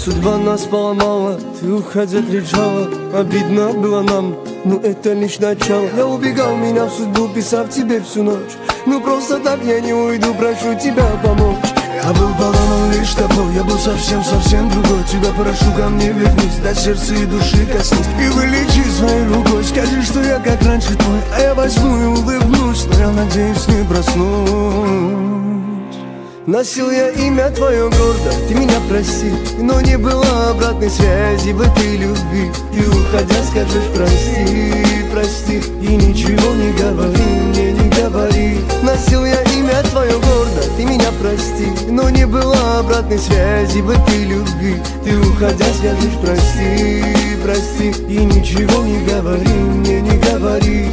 Судьба нас поломала, ты уходя кричала. Обидно было нам, но это лишь начало. Я убегал, меня в судьбу, писав тебе всю ночь. Ну просто так я не уйду, прошу тебя помочь. Я был поломан лишь тобой, я был совсем другой. Тебя прошу, ко мне вернись, до сердца и души коснись и вылечи своей рукой. Скажи, что я как раньше твой, а я возьму и улыбнусь, но я надеюсь не проснусь. Носил я имя твое гордо, ты меня прости, но не было обратной связи в этой любви. Ты уходя скажешь прости, прости, и ничего не говори, мне не говори. Носил я имя твое гордо, ты меня прости, но не было обратной связи в этой любви. Ты уходя скажешь прости, прости, и ничего не говори, мне не говори.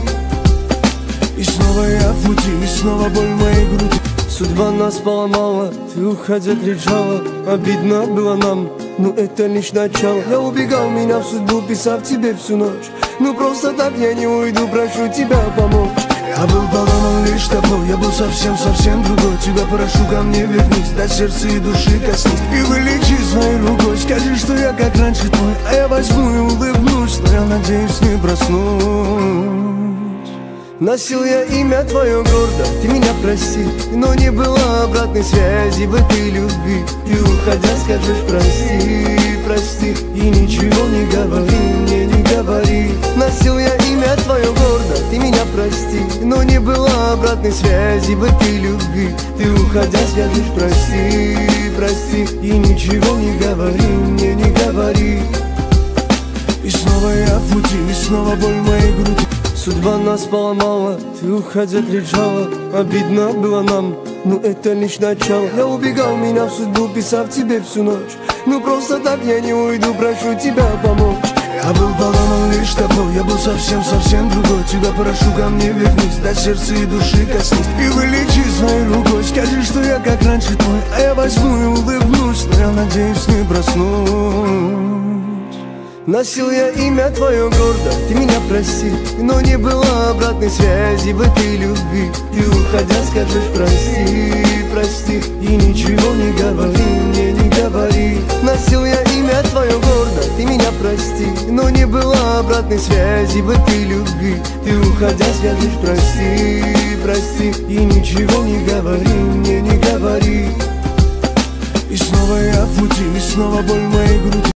И снова я в пути, и снова боль в моей груди. Судьба нас поломала, ты уходя кричала. Обидно было нам, но это лишь начало. Я убегал, меня в судьбу, писав тебе всю ночь. Ну просто так я не уйду, прошу тебя помочь. Я был поломан лишь тобой, я был совсем другой. Тебя прошу, ко мне вернись, до сердца и души коснись и вылечи своей рукой. Скажи, что я как раньше твой, а я возьму и улыбнусь, но я надеюсь не проснусь. Носил я имя твое гордо, ты меня прости, но не было обратной связи в этой любви. Ты уходя скажешь прости, прости, и ничего не говори, мне не говори. Носил я имя твое гордо, ты меня прости, но не было обратной связи в этой любви. Ты уходя скажешь прости, прости, и ничего не говори, мне не говори. И снова я в пути, и снова боль в моей груди. Судьба нас поломала, ты уходя кричала. Обидно было нам, но это лишь начало. Я убегал, меня в судьбу, писав тебе всю ночь. Ну просто так я не уйду, прошу тебя помочь. Я был поломан лишь тобой, я был совсем другой. Тебя прошу, ко мне вернись, до сердца и души коснись и вылечи своей рукой. Скажи, что я как раньше твой, а я возьму и улыбнусь, но я надеюсь не проснусь. Носил я имя твое гордо, ты меня прости, но не было обратной связи в этой любви. Ты уходя скажешь прости, прости, и ничего не говори, мне не говори. Носил я имя твое гордо, ты меня прости, но не было обратной связи в этой любви. Ты уходя скажешь прости, прости, и ничего не говори, мне не говори. И снова я в пути, и снова боль в моей груди.